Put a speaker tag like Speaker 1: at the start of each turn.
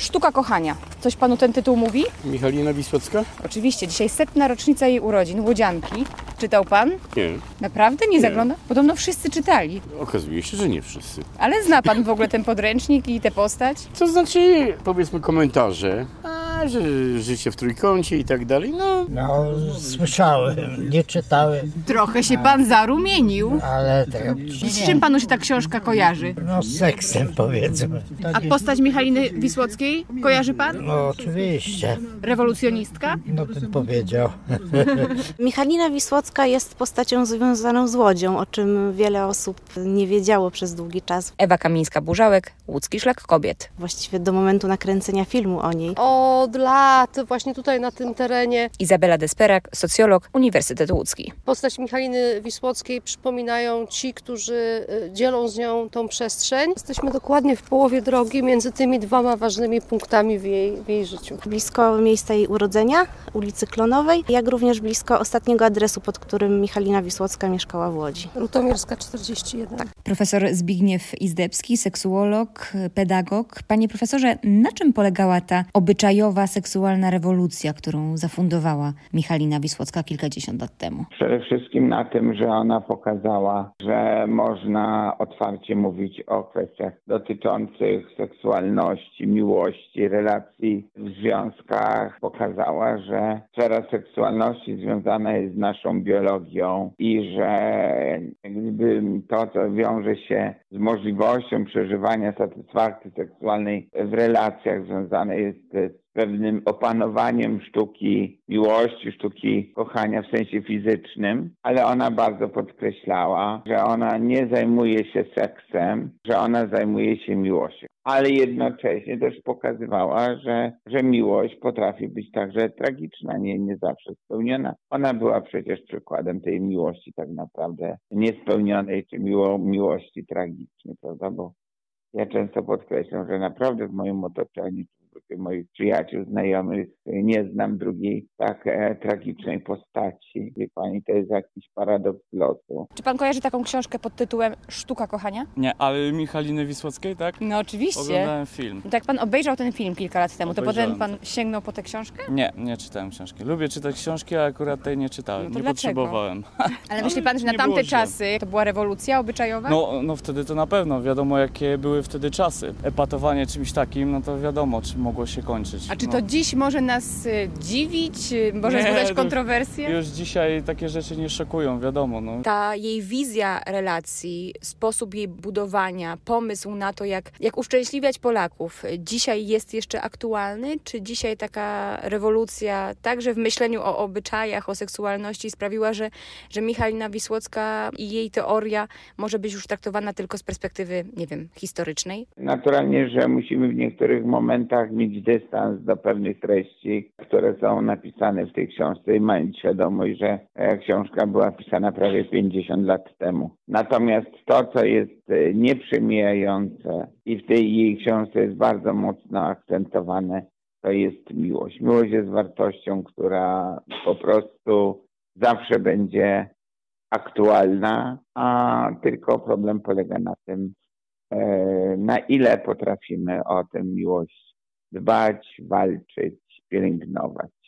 Speaker 1: Sztuka kochania. Coś panu ten tytuł mówi?
Speaker 2: Michalina Wisłocka?
Speaker 1: Oczywiście, dzisiaj 100. rocznica jej urodzin, Łodzianki. Czytał pan?
Speaker 2: Nie.
Speaker 1: Naprawdę? Nie zagląda? Podobno wszyscy czytali.
Speaker 2: Okazuje się, że nie wszyscy.
Speaker 1: Ale zna pan w ogóle ten podręcznik i tę postać?
Speaker 2: To znaczy, powiedzmy komentarze, że życie w trójkącie i tak dalej, no.
Speaker 3: No, słyszałem, nie czytałem,
Speaker 1: Trochę się pan zarumienił.
Speaker 3: ale tak,
Speaker 1: Z czym panu się ta książka kojarzy?
Speaker 3: no z seksem powiedzmy.
Speaker 1: A postać Michaliny Wisłockiej kojarzy pan?
Speaker 3: No oczywiście,
Speaker 1: Rewolucjonistka?
Speaker 3: no bym powiedział.
Speaker 4: Michalina Wisłocka jest postacią związaną z Łodzią, o czym wiele osób nie wiedziało przez długi czas.
Speaker 1: Ewa Kamińska-Burzałek, Łódzki Szlak Kobiet.
Speaker 4: Właściwie do momentu nakręcenia filmu o niej.
Speaker 5: Od lat właśnie tutaj na tym terenie
Speaker 1: Izabela Desperak, socjolog, Uniwersytet Łódzki.
Speaker 5: postać Michaliny Wisłockiej przypominają ci, którzy dzielą z nią tą przestrzeń. Jesteśmy dokładnie w połowie drogi między tymi dwoma ważnymi punktami w jej życiu.
Speaker 4: Blisko miejsca jej urodzenia, ulicy Klonowej, jak również blisko ostatniego adresu, pod którym Michalina Wisłocka mieszkała w Łodzi.
Speaker 5: Rutomierska 41.
Speaker 1: Profesor Zbigniew Izdebski, seksuolog, pedagog. Panie profesorze, na czym polegała ta obyczajowa seksualna rewolucja, którą zafundowała Michalina Wisłocka kilkadziesiąt lat temu?
Speaker 6: Przede wszystkim na tym, że ona pokazała, że można otwarcie mówić o kwestiach dotyczących seksualności, miłości, relacji w związkach. Pokazała, że sfera seksualności związana jest z naszą biologią i że gdyby to, co wiąże się z możliwością przeżywania satysfakcji seksualnej w relacjach związane jest z pewnym opanowaniem sztuki miłości, sztuki kochania w sensie fizycznym, ale ona bardzo podkreślała, że ona nie zajmuje się seksem, że ona zajmuje się miłością. Ale jednocześnie też pokazywała, że miłość potrafi być także tragiczna, nie zawsze spełniona. Ona była przecież przykładem tej miłości tak naprawdę niespełnionej, czy miłości tragicznej, prawda? Bo ja często podkreślam, że naprawdę w moim otoczeniu, moich przyjaciół, znajomych, nie znam drugiej tak tragicznej postaci. Wie pani, to jest jakiś paradoks losu.
Speaker 1: Czy pan kojarzy taką książkę pod tytułem Sztuka kochania?
Speaker 7: Nie, ale Michaliny Wisłockiej, tak?
Speaker 1: No oczywiście.
Speaker 7: Oglądałem film.
Speaker 1: To jak pan obejrzał ten film kilka lat temu, to potem
Speaker 7: Obejrzałem,
Speaker 1: pan sięgnął po tę książkę?
Speaker 7: Nie czytałem książki. Lubię czytać książki, a akurat tej nie czytałem.
Speaker 1: No to
Speaker 7: Nie
Speaker 1: dlaczego?
Speaker 7: potrzebowałem.
Speaker 1: Ale myśli pan, że na
Speaker 7: nie było
Speaker 1: tamte
Speaker 7: źle.
Speaker 1: czasy to była rewolucja obyczajowa?
Speaker 7: No wtedy to na pewno. Wiadomo, jakie były wtedy czasy. Epatowanie czymś takim, no to wiadomo, czym mogło się kończyć.
Speaker 1: A czy
Speaker 7: no.
Speaker 1: to dziś może nas dziwić? Może
Speaker 7: Nie,
Speaker 1: wzbudzać
Speaker 7: to
Speaker 1: kontrowersje?
Speaker 7: Już dzisiaj takie rzeczy nie szokują, wiadomo. No.
Speaker 1: Ta jej wizja relacji, sposób jej budowania, pomysł na to, jak uszczęśliwiać Polaków, dzisiaj jest jeszcze aktualny? Czy dzisiaj taka rewolucja, także w myśleniu o obyczajach, o seksualności sprawiła, że Michalina Wisłocka i jej teoria może być już traktowana tylko z perspektywy, nie wiem, historycznej?
Speaker 6: Naturalnie, że musimy w niektórych momentach mieć dystans do pewnych treści, które są napisane w tej książce i mając świadomość, że książka była pisana prawie 50 lat temu. Natomiast to, co jest nieprzemijające i w tej jej książce jest bardzo mocno akcentowane, to jest miłość. Miłość jest wartością, która po prostu zawsze będzie aktualna, a tylko problem polega na tym, na ile potrafimy o tę miłość dbać, walczyć, pielęgnować.